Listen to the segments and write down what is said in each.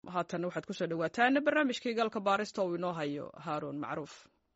haatan waxaad kusoo dhawaataan barnaamijkii galka baarista uu inoo hayo haaruun macruuf.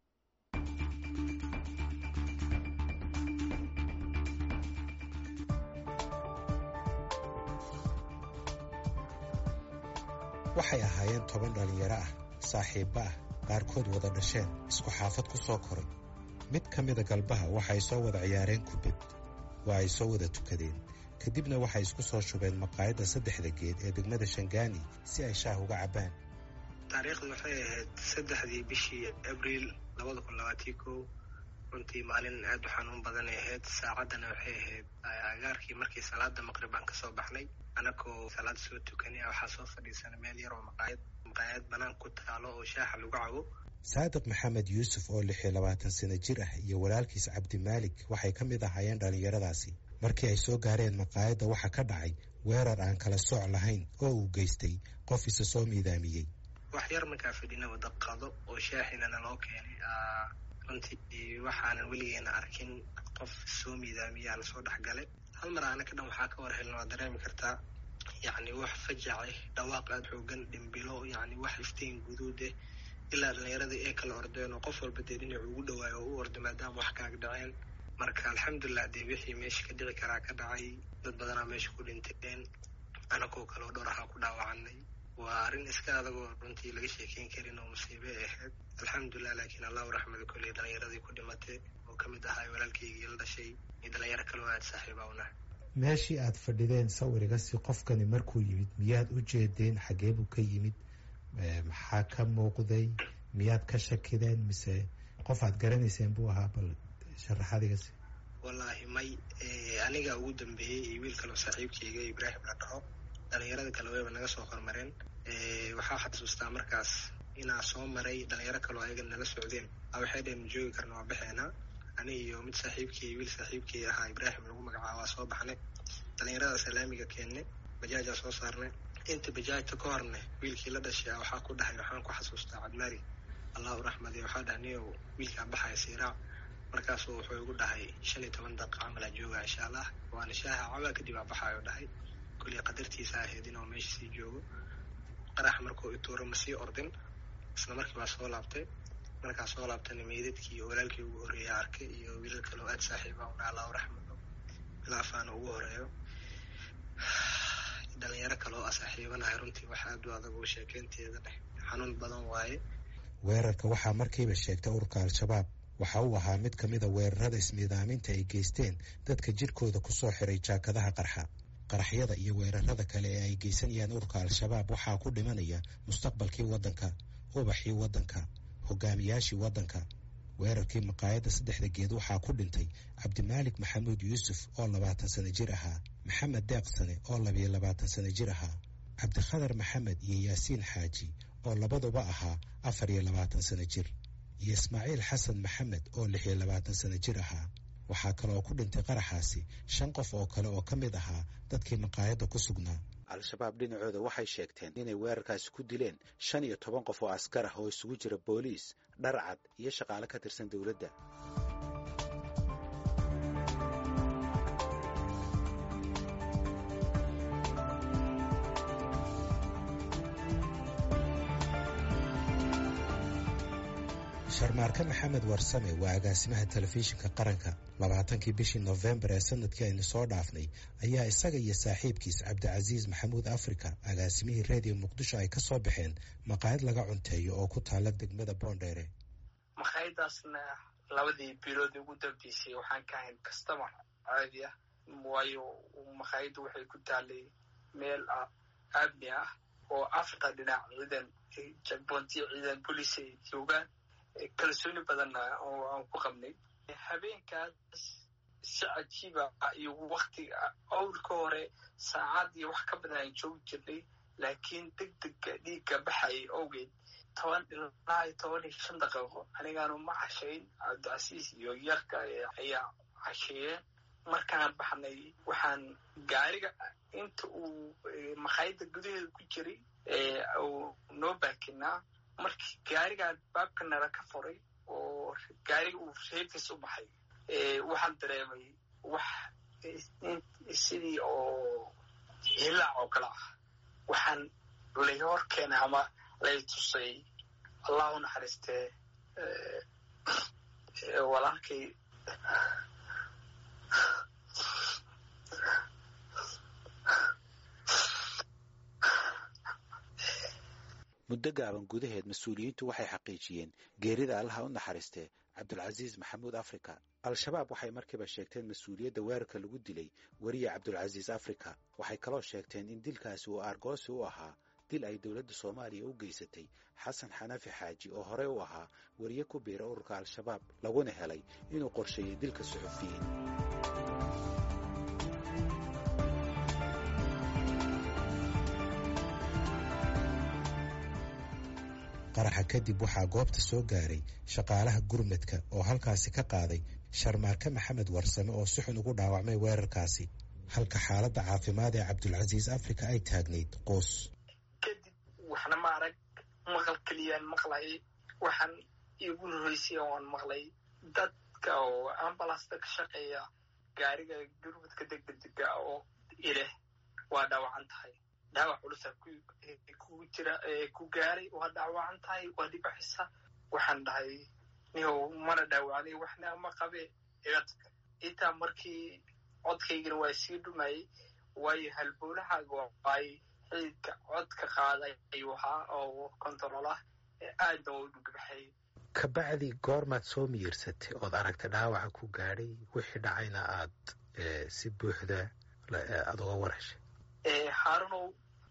waxay ahaayeen 10 dhalinyaro ah, saaxiibba ah, qaarkood wada dhasheen, isku xaafad ku soo koray. mid ka mida galbaha waxay soo wada ciyaareen kubad, waa ay soo wada tukadeen. kadibna waxay isku soo shubeen maqaayadda 3 geed ee degmada Shangaani si ay shaah uga cabaan. taariikhdu waxay ahayd 3 bishii Abriil 2021. runtii maalin aad u xanuun badan ahayd. saacadana waxay ahayd agaarkii markii salaada maqribaan ka soo baxnay. anakoo salaad soo tukanay waxaa soo fadhiisanay meel yar oo maqaayad banaan ku taalo oo shaaha lagu cabo. saadiq maxamed yuusuf oo 26 sano jir ah iyo walaalkiis cabdimaalik waxay ka mid ahaayeen dhalinyaradaasi. markii ay soo gaareen maqaayadda waxaa ka dhacay weerar aan kala sooc lahayn oo uu geystay qof isa soo miidaamiyey. wax yar markaa fadhina wada qado oo shaahinana loo keenay. runtii waxaanan weligeena arkin qof soo miidaamiyaa lasoo dhexgalay. hal mar aana ka dhan waxaa ka war helna waa dareemi kartaa. yacni wax fajace, dhawaaq aad xoogan, dhimbilo, yacni wax iftiin guduude ilaa dhallinyaradii ay kala ordeen oo qof walba dee dhinac ugu dhawaayo oo u orda maadaama wax kaaga dhaceen. marka alxamdulilah dee wixii meesha ka dhici karaa ka dhacay. dad badanaa meesha ku dhinteen, anakoo kaleo dhowr ahaa ku dhaawacanay. waa arrin iska adagoo runtii laga sheekeyn karin oo musiibe ahayd. alxamdulilah laakiin allahu raxmada kolley dhallinyaradii ku dhimatay oo ka mid ahaa walaalkaygii la dhashay iyo dhalinyaro kaloo aad saaxiiba u nahay. meeshii aad fadhideen sawiriga si qofkani markuu yimid miyaad u jeedeen xagee buu ka yimid? maxaa ka muuqday? miyaad ka shakideen mise qof aad garanayseen buu ahaa? bal sharaxadigasi. wallaahi may aniga ugu dambeeyey iyo wiil kaloo saaxiibkayga Ibraahim la dhaho. dhalinyarada kale wayba naga soo hormareen. waxaa xasuustaa markaas inaa soo maray dhalinyaro kaloo ayaga nala socdeen. waxay dheen joogi karna waa baxeena. ani iyo mid saaxiibkay wiil saaxiibkay ahaa Ibraahim lagu magacaabo waa soo baxnay. dhalinyarada salaamiga keennay, bajaajaa soo saarnay. inta bajaajta ka horne wiilkii la dhashay waxaa ku dhahay waxaan ku xasuustaa Cabdimaari allahu raxmadi. waxaa dhahniyo wiilkaa baxaya siiraac. markaasuu wuxuu igu dhahay 15 daqiiqo camal aa joogaa insha allah, waana shaaha cabaa kadib aa baxaayo dhahay. kulli qadartiisa ahayd inuu meesha sii joogo. qarax markuu ituuro ma sii ordin, isla markii baa soo laabtay. markaa soo laabtana meydadkii iyo walaalkii ugu horreeya arkay iyo wiilal kaloo aad saaxiiba una allahu raxmado bilaafaana ugu horeeyo. dhalinyaro kaloo saaxiibanahay. runtii wax aad u adag oo sheekeynteeda dheh xanuun badan waaye. weerarka waxaa markiiba sheegtay ururka al-shabaab. waxa uu ahaa mid ka mida weerarada ismiidaaminta ay geysteen dadka jirkooda ku soo xiray jaakadaha qarxa. qaraxyada iyo weerarada kale ee ay geysanayaan ururka al-shabaab waxaa ku dhimanaya mustaqbalkii waddanka, ubaxii waddanka, hogaamiyaashii waddanka. weerarkii maqaayadda 3 geed waxaa ku dhintay cabdimaalik maxamuud yuusuf oo 20 sano jir ahaa, maxamed deeqsane oo 22 sano jir ahaa, cabdikhadar maxamed iyo yaasiin xaaji oo labaduba ahaa 24 sano jir, iyo ismaaciil xasan maxamed oo 26 sano jir ahaa. waxaa kaloo ku dhintay qaraxaasi 5 qof oo kale oo ka mid ahaa dadkii maqaayadda ku sugnaa. al-shabaab dhinacooda waxay sheegteen inay weerarkaasi ku dileen 15 qof oo askar ah oo isugu jira booliis, dharcad iyo shaqaale ka tirsan dowladda. sharmaarka maxamed warsame waa agaasimaha telefishinka qaranka. 20kii bishii November ee sanadkii aynu soo dhaafnay ayaa isaga iyo saaxiibkiis Cabdicasiis Maxamuud Afrika, agaasimihii Radio Muqdisho, ay ka soo baxeen maqaayad laga cunteeyo oo ku taala degmada Boondheere. maqaayadaasna 2 bilood ugu dambeysay waxaan ka ahayn customer caadi ah, waayo maqaayaddu waxay ku taalay meel amni ah oo afka dhinac ciidan checkpoint ciidan police ay joogaan. kalsooni badan oo aan ku qabnay. habeenkaas si cajiiba iyo waqtiga awlka hore saacad iyo wax ka badan aan joogi jirnay, laakiin degdega dhiigga baxay awgeed 10 ilaa 15 daqiiqo anigaanu ma cashayn. Cabdicasiis iyo yarka ayaa casheeyeen. markaan baxnay waxaan gaariga inta uu maqaayadda gudaheeda ku jiray uu noo baakinaa. markii gaarigaa baabka nala ka furay oo gaariga uu reebkiis u baxay, waxaan dareemay wax sidii oo hilaac oo kale ah. waxaan lay horkeena ama lay tusay allah u naxariistee walaalkay muddo gaaban gudaheed mas-uuliyiintu waxay xaqiijiyeen geerida allaha u naxariistee cabdulcasiis maxamuud africa. al-shabaab waxay markiiba sheegteen mas-uuliyadda weerarka lagu dilay weriye cabdulcasiis africa. waxay kaloo sheegteen in dilkaasi uu aargoosi u ahaa dil ay dowladda soomaaliya u geysatay xasan xanafi xaaji oo horey u ahaa weriye ku biira ururka al-shabaab laguna helay inuu qorsheeyey dilka suxufiyiin. qaraxa kadib waxaa goobta soo gaaray shaqaalaha gurmadka oo halkaasi ka qaaday sharmaarke maxamed warsame oo si xun ugu dhaawacmay weerarkaasi, halka xaaladda caafimaad ee cabdulcasiis africa ay taagnayd qoos. kadib waxna ma arag, maqal keliyaan maqlay. waxaan iigu horreysay oon maqlay dadka oo ambalasta ka shaqeeya gaariga gurmadka degdega oo ileh waa dhaawacan tahay, dhaawac culusa ku jira ku gaaray, waa dhaawacan tahay, waa dhibaxisa. waxaan dhahay nihow mana dhaawacnay, waxna ma qabe igadka. intaa markii codkaygana waa sii dhumayay, waayo halbowlahaaga ay xididka codka qaaday ayuu ahaa oo kontarool ah, aadna waa u dhugbaxay. kabacdi goormaad soo miyirsatay ood aragtay dhaawaca ku gaadhay, wixii dhacayna aad si buuxda aad uga warheshay? haarunow,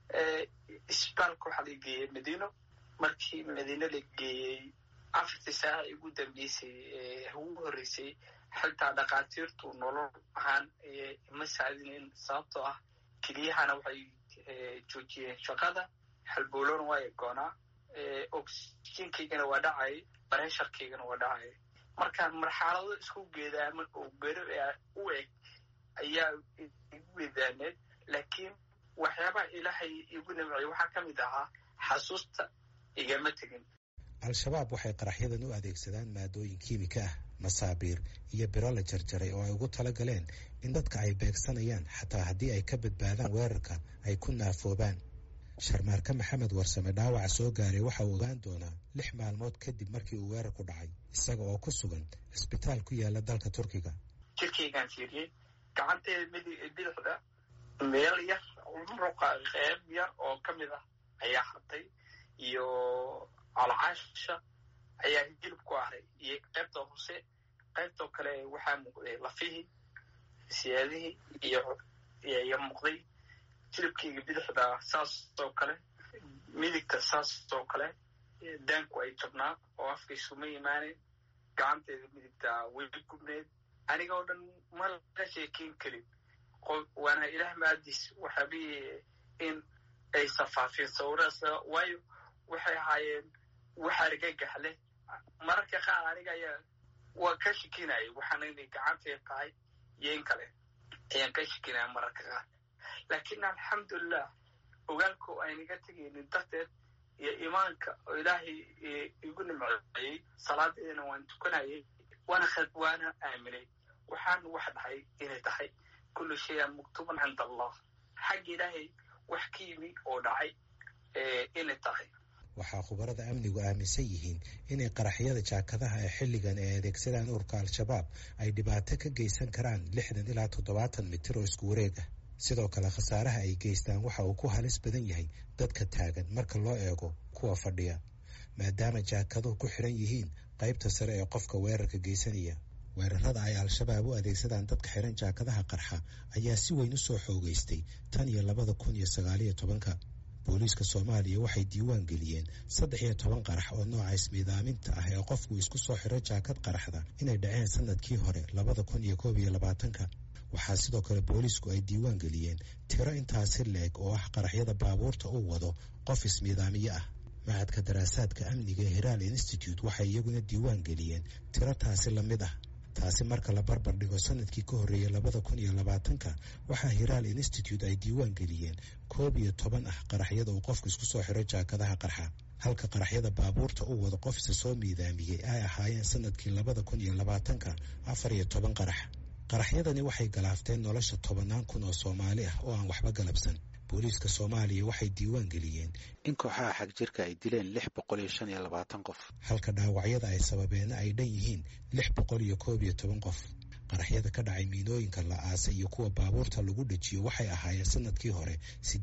isbitaalka waxaa la geeyey madiino. markii madiino la geeyey 4 saac ugu dambeysay ugu horreysay, xitaa dhakhaatiirtu nolol ahaan ma saadinin, sababtoo ah keliyahana waxay joojiyeen shaqada, halbowlona waa goonaa, oxygenkaygana waa dhacay, bareesharkaygana waa dhacay. markaan marxalado isku geedaaman oo bero u eg ayaa igu weedaaneed, laakiin waxyaabaha ilaahay igu nimcay waxaa ka mid ahaa xasuusta igama tegin. al-shabaab waxay qaraxyadan u adeegsadaan maadooyin kiimika ah, masaabiir iyo biro la jarjaray oo ay ugu talagaleen in dadka ay beegsanayaan xataa haddii ay ka badbaadaan weerarka ay ku naafoobaan. sharmaarke maxamed warsame dhaawaca soo gaaray waxa uu ogaan doonaa 6 maalmood kadib markii uu weerarku dhacay, isaga oo ku sugan cisbitaal ku yaala dalka Turkiga. jirkaygaan fiiriyey, gacanteeda bidixda meel yar muruqa qeyb yar oo ka mid ah ayaa hartay, iyo calcaasha ayaa hilib ku aray, iyo qaybta hoose. qaybtoo kale waxaa muuqday lafihii, siyaadihii iyo muuqday. jilibkayga bidixda saasoo kale, midigta saasoo kale, daanku ay jabnaa oo afkaysuma imaaneyn, gacanteeda midigta way gubneed. aniga oo dhan ma laga sheekeyn karin, waana ilaah maadiis waxaabihii in ay safaafeen sawiraas, waayo waxay ahaayeen wax argagax leh. mararka qaar aniga ayaa waa ka shekinayay waxaana inay gacanteed tahay iyo in kale ayaan ka shekinaya mararka qaar. laakiin alxamdulilah, ogaalka aynaga tegaynin darteed iyo imaanka oo ilaahay igu nimceeyey, salaadeedana waan tukanayay, waana aaminay waxaan wax dhahay inay tahay kullu shayan muktuban cinda allah, xagga ilaahay wax ka yimi oo dhacay inay tahay. waxaa khubarada amnigu aaminsan yihiin inay qaraxyada jaakadaha ee xilligan ay adeegsadaan ururka al-shabaab ay dhibaato ka geysan karaan 60 ilaa 70 mitir oo isku wareeg ah. sidoo kale khasaaraha ay geystaan waxa uu ku halis badan yahay dadka taagan marka loo eego kuwa fadhiya, maadaama jaakaduhu ku xiran yihiin qaybta sare ee qofka weerarka geysanaya. weerarada ay al-shabaab u adeegsadaan dadka xiran jaakadaha qarxa ayaa si weyn u soo xoogeystay tan iyo 2019. booliiska Soomaaliya waxay diiwaan geliyeen 13 qarax oo nooca ismiidaaminta ah ee qofku isku soo xiro jaakad qaraxda inay dhaceen sanadkii hore 2021. waxaa sidoo kale booliisku ay diiwaan geliyeen tiro intaasi leeg oo ah qaraxyada baabuurta uu wado qof ismiidaamiye ah. macadka daraasaadka amniga ee Hiral Institute waxay iyaguna diiwaan geliyeen tiro taasi la mid ah. taasi marka la barbar dhigo sanadkii ka horreeyay 2020, waxaa Hiral Institute ay diiwaan geliyeen 11 ah qaraxyada uu qofku isku soo xiro jaakadaha qarxa, halka qaraxyada baabuurta uu wado qof isa soo miidaamiyey ay ahaayeen sanadkii 2020 14 qarax. qaraxyadani waxay galaafteen nolosha 10,000 oo Soomaali ah oo aan waxba galabsan. booliiska soomaaliya waxay diiwaan geliyeen in kooxaha xagjirka ay dileen 625 qof halka dhaawacyada ay sababeenna ay dhan yihiin 611 qof. qaraxyada ka dhacay miinooyinka la aasay iyo kuwa baabuurta lagu dhajiyo waxay ahaayeen sanadkii hore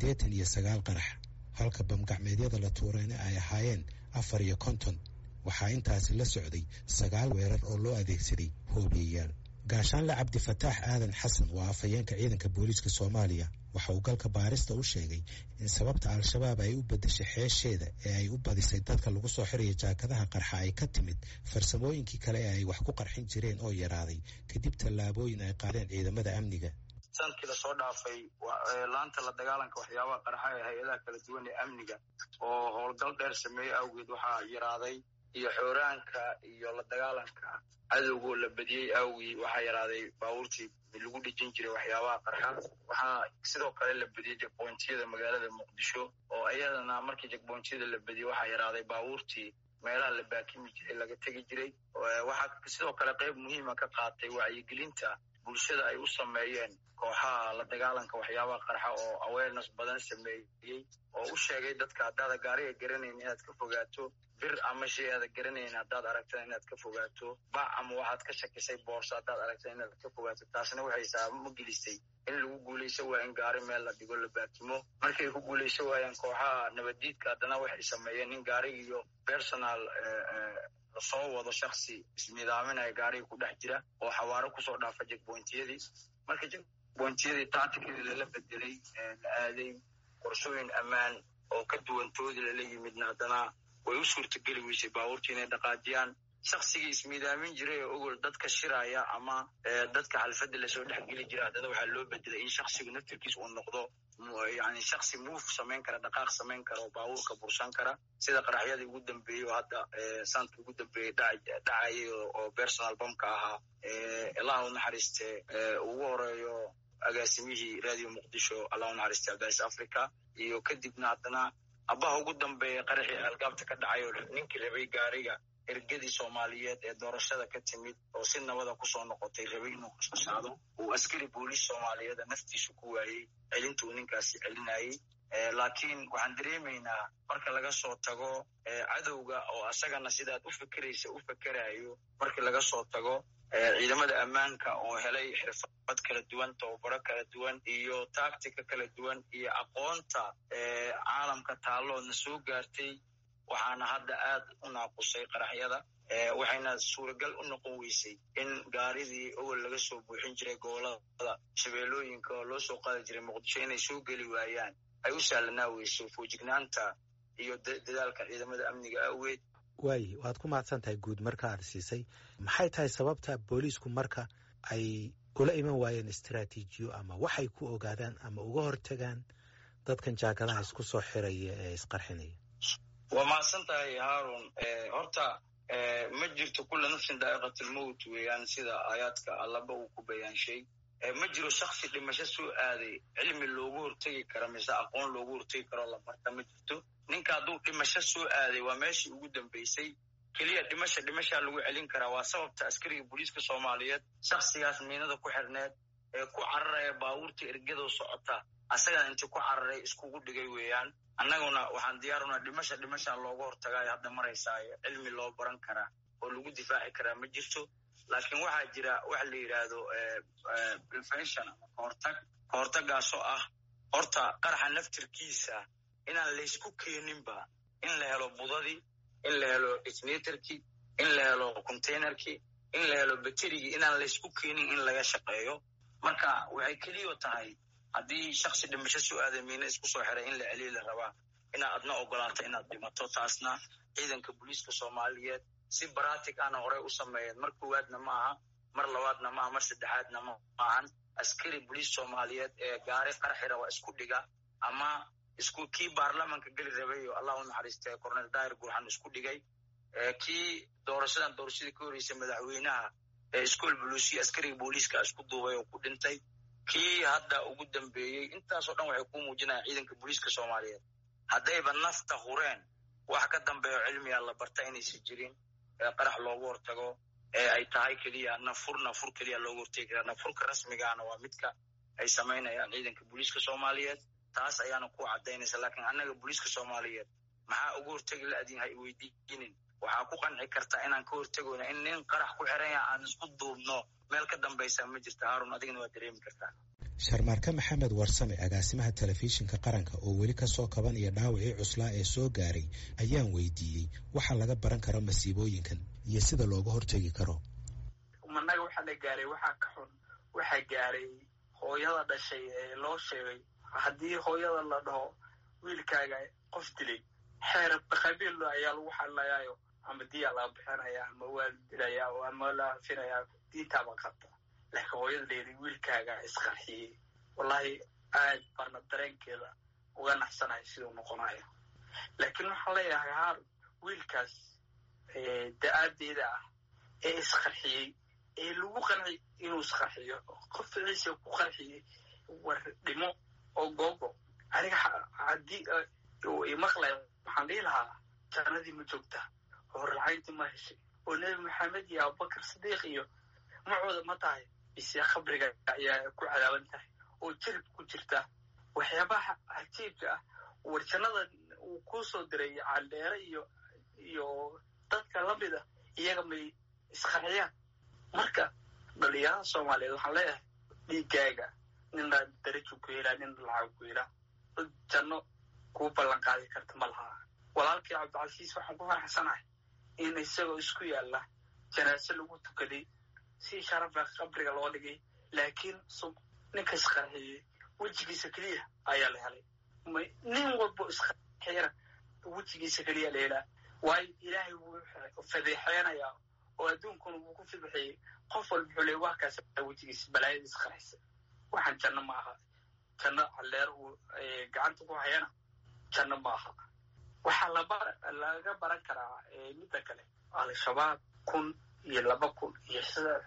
89 qarax, halka bamgacmeedyada la tuurayna ay ahaayeen 54. waxaa intaasi la socday 9 weerar oo loo adeegsaday hoobiyeyaal. gaashaanle cabdifataax aadan xasan waa afhayeenka ciidanka booliiska soomaaliya. waxa uu galka baarista u sheegay in sababta al-shabaab ay u beddeshay xeesheeda ee ay u badisay dadka lagu soo xiraya jaakadaha qarxa ay ka timid farsamooyinkii kale ee ay wax ku qarxin jireen oo yaraaday kadib tallaabooyin ay qaadeen ciidamada amniga. sanadkii lasoo dhaafay laanta la dagaalanka waxyaabaha qarxa ee hay-adaha kala duwan ee amniga oo howlgal dheer sameeyey awgeed waxaa yaraaday iyo xooraanka iyo la dagaalanka cadowgoo la badiyey awgii waxaa yaraaday baabuurtii lagu dhejin jiray waxyaabaha qarxa. waxaa sidoo kale la badiyey jegbointiyada magaalada muqdisho oo iyadana markii jegbointiyada la badiyey waxaa yaraaday baabuurtii meelaha la baakimi jiray laga tegi jiray. waxaa sidoo kale qayb muhiima ka qaatay wacyigelinta bulshada ay u sameeyeen kooxaha la dagaalanka waxyaabaha qarxa oo awareness badan sameeyey oo u sheegay dadka haddaada gaariga garanayn inaad ka fogaato, bir ama shay aada garanayn haddaad aragtana inaad ka fogaato, bac ama waxaad ka shakisay boorso haddaad aragtana inaad ka fogaato. taasna waxay saabamo gelisay in lagu guulaysan waayo in gaari meel la dhigo la baakimo. markay ku guulaysan waayeen kooxaha nabaddiidka haddana waxay sameeyeen in gaariga iyo personal soo wado shaksi isnidaaminaya gaariga ku dhex jira oo xawaaro kusoo dhaafa jegbointiyadii. marka jegbointiyadii tacticadii lala bedelay la aaday qorshooyin ammaan oo ka duwantoodii lala yimidna haddana way u suurtageli weysay baabuurtii inay dhaqaajiyaan. shaksigii ismiidaamin jiray oo ogol dadka shiraya ama dadka xalfadda lasoo dhexgeli jira haddana waxaa loo bedelay in shaksigu naftirkiis uu noqdo yani shaksi move samayn kara, dhaqaaq samayn kara oo baabuurka bursan kara, sida qaraxyadii ugu dambeeyey oo hadda sanadka ugu dambeeyey dhacayay oo personal bomka ahaa. allah u naxariiste ugu horeeyo agaasimihii radio muqdisho, allah u naxariiste cabdicaiis africa, iyo kadibna haddana abaha ugu dambeeya qaraxii algaabta ka dhacay oo ninkii rabay gaariga ergadii soomaaliyeed ee doorashada ka timid oo si nabada kusoo noqotay rabay inuu kusoo uu askari booliis soomaaliyeed naftiisu ku waayey celinta uu ninkaasi celinayey. laakiin waxaan dareemaynaa marka laga soo tago cadowga oo asagana sidaad u fekeraysa u fekerayo, markii laga soo tago ciidamada ammaanka oo helay xirfad kala duwan, tababaro kala duwan iyo tactica kala duwan iyo aqoonta caalamka taalloodna soo gaartay, waxaana hadda aad u naaqusay qaraxyada. waxayna suuragal u noqon weysay in gaaridii ogol laga soo buuxin jiray gobolada shabeellooyinka oo loo soo qaadi jiray muqdisho inay soo geli waayaan ay u sahlanaa weyso foojignaanta iyo dadaalka ciidamada amniga awgeed. waayi waad ku mahadsan tahay guud marka aad siisay. maxay tahay sababta booliisku marka ay ula iman waayeen istaraatiijiyo ama waxay ku ogaadaan ama uga hortagaan dadkan jaakadaha isku soo xiraya ee isqarxinaya? waa mahadsan tahay haarun. horta ma jirto kulla nafsin daa'iqatilmowt weeyaan sida aayaadka allaba uu ku bayaanshay. ma jiro shaksi dhimasho soo aaday cilmi loogu hortegi kara mise aqoon loogu hortegi karoo la barta ma jirto. ninka hadduu dhimasho soo aaday waa meeshii ugu dambaysay. keliya dhimashaa lagu celin karaa. waa sababta askariga booliiska soomaaliyeed shaksigaas miinada ku xirneed ee ku cararaya baabuurta ergadoo socota asagana intii ku cararay iskugu dhigay weeyaan. annaguna waxaan diyaarunaa dhimashaa looga hortagaayo hadda maraysaayo cilmi loo baran karaa oo lagu difaaci karaa ma jirto. laakiin waxaa jira waxa la yidhaahdo prevention ama kahortagaasoo ah horta qaraxa naftirkiisa inaan laysku keeninba, in la helo budadii, in la helo detonatorkii, in la helo containerkii, in la helo baterigii, inaan laysku keenin in laga shaqeeyo. marka waxay keliyo tahay haddii shaksi dhimasho soo aaday miina isku soo xiray in la celiyo la rabaa inaad adna ogolaato inaad dhimato. taasna ciidanka booliiska soomaaliyeed si baratic ana horey u sameeyeen. mar koowaadna ma aha, mar labaadna ma aha, mar saddexaadna ma ahan. askari booliis soomaaliyeed ee gaari qarxi raba isku dhiga ama kii baarlamanka geli rabay oo allah u naxariistay cornel daahir gurxan isku dhigay, kii doorashadii ka horeysay madaxweynaha iskool buluusiya askariga booliiska isku duubay oo ku dhintay, kii hadda ugu dambeeyey. intaasoo dhan waxay ku muujinayaan ciidanka booliiska soomaaliyeed haddayba nafta hureen wax ka dambeeyo cilmiga la barta inaysan jirin qarax loogu hortago ay tahay keliya nafur keliya loogu hortegi karaa. nafurka rasmigaana waa midka ay samaynayaan ciidanka booliiska soomaaliyeed. taas ayaana ku cadaynaysa. laakiin annaga booliiska soomaaliyeed maxaa uga hortegi la-adin ha iweydiinin. waxaa ku qanci kartaa inaan ka hortegoyna in nin qarax ku xiran yaha aan isku duubno meel ka dambaysa ma jirta. haarun adigana waa dareemi kartaa. sharmaarka maxamed warsame agaasimaha telefishinka qaranka oo weli kasoo kabanaya dhaawacii cuslaa ee soo gaaray ayaan weydiiyey waxa laga baran karo masiibooyinkan iyo sida looga hortegi karo. managa waxaa la gaaray waxaa ka xun waxaa gaaray hooyada dhashay ee loo sheegay haddii hooyada la dhaho wiilkaaga qof dilay xeer qabiil ayaa lagu xalinayaayo ama diyaa laga bixinaya ama waa dilaya ama la finaya diintaaba qabta. laakiin hooyada leeday wiilkaaga isqarxiyey wallahi aad baana dareenkeeda uga naxsanahay siduu noqonayo. laakiin waxaan leeyahay haarun wiilkaas da-aadeeda ah ee isqarxiyey ee lagu qanci inuu isqarxiyo qof ficiisa ku qarxiyey war dhimo oo googo aniga haddii imaqlay waxaan dhihi lahaa jannadii ma joogtaa oo raacayntii ma heshay oo nebi maxamed iyo abubakar sidiiq iyo macooda ma tahay ise khabriga ayaa ku cadaaban tahay oo jirib ku jirta. waxyaabaha cajiibka ah war jannada uu ku soo diray caldheere iyo dadka lamid a iyaga may isqarxiyaan. marka dhalinyarada soomaaliyeed waxaan leeyahay dhiigaaga nina darajo ku helaa nin lacag ku helaa dad janno kuu ballan qaadi karta ma laha. walaalkii cabdicasiis waxaan ku faraxsanahay in isagoo isku yaalla janaase lagu tukaday si sharafa qabriga loo dhigay laakiin ninka isqarxiyey wejigiisa keliya ayaa la helay. nin walbo isqarxiyana wejigiisa keliya la helaa waayo ilaahay wuu fadeexeynayaa oo adduunkuna wuu ku fidixiyey. qof walba wuxuu leey waa kaas wejigiisa balaayada isqarxisa. waxaan janno ma aha. janno calleer uu gacanta ku hayana janno ma aha. waxaa laga baran karaa midda kale al-shabaab 1,000 iyo 2,000 iyo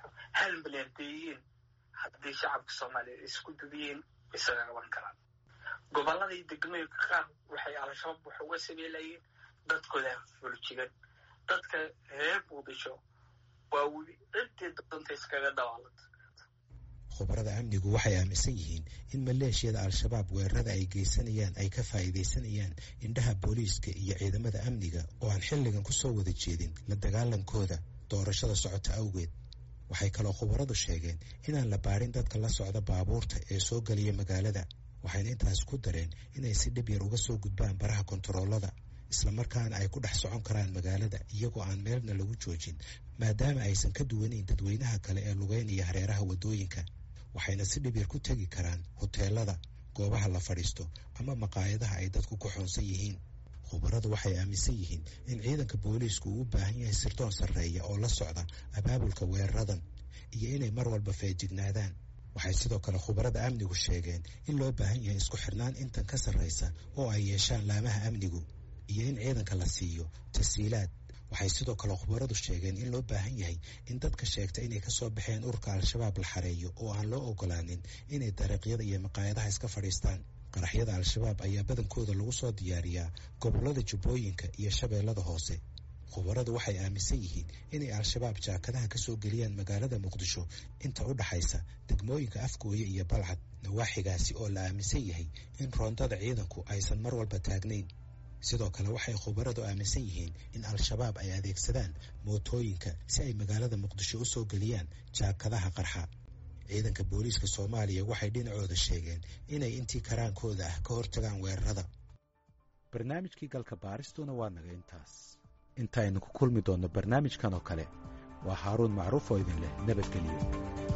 1 milyan deeyiin haddii shacabka soomaaliyeed isku dubiyiin isaga qaban karaan. gobolladii degmooyinka qaar waxay al-shabaab wax uga sameelayeen dadkooda fuljigan. dadka reer muqdisho waa weli ciddii doonta iskaga dawaalanta. khubarada amnigu waxay aaminsan yihiin in maleeshiyada al-shabaab weerarada ay geysanayaan ay ka faa'iidaysanayaan indhaha booliiska iyo ciidamada amniga oo aan xilligan ku soo wada jeedin la dagaalankooda doorashada socota awgeed. waxay kaloo khubaradu sheegeen inaan la baarin dadka la socda baabuurta ee soo geliya magaalada. waxayna intaas ku dareen inay si dhib yar uga soo gudbaan baraha kontaroolada islamarkaana ay ku dhex socon karaan magaalada iyagoo aan meelna lagu joojin maadaama aysan ka duwanayn dadweynaha kale ee lugeynaya hareeraha waddooyinka. waxayna si dhib yar ku tegi karaan hoteelada, goobaha la fadhiisto ama maqaayadaha ay dadku ku xoonsan yihiin. khubaradu waxay aaminsan yihiin in ciidanka booliisku uu u baahan yahay sirdoon sarreeya oo la socda abaabulka weeraradan iyo inay mar walba feejignaadaan. waxay sidoo kale khubarada amnigu sheegeen in loo baahan yahay isku xirnaan intan ka sarraysa oo ay yeeshaan laamaha amnigu iyo in ciidanka la siiyo tasiilaad. waxay sidoo kale khubaradu sheegeen in loo baahan yahay in dadka sheegta inay kasoo baxeen ururka al-shabaab la xareeyo oo aan loo ogolaanin inay dariiqyada iyo maqaayadaha iska fadhiistaan. qaraxyada al-shabaab ayaa badankooda lagu soo diyaariyaa gobollada jubbooyinka iyo shabeellada hoose. khubaradu waxay aaminsan yihiin inay al-shabaab jaakadaha ka soo geliyaan magaalada muqdisho inta u dhaxaysa degmooyinka afgooye iyo balcad nawaaxigaasi oo la aaminsan yahay in roondada ciidanku aysan mar walba taagnayn. sidoo kale waxay khubaradu aaminsan yihiin in al-shabaab ay adeegsadaan mootooyinka si ay magaalada muqdisho u soo geliyaan jaakadaha qarxa. ciidanka booliiska soomaaliya waxay dhinacooda sheegeen inay intii karaankooda ah ka hortagaan weerarada. barnaamijkii galka baaristuna waa naga intaas. intaaynu ku kulmi doonno barnaamijkan oo kale waa haaruun macruuf oo idin leh nabadgelyo.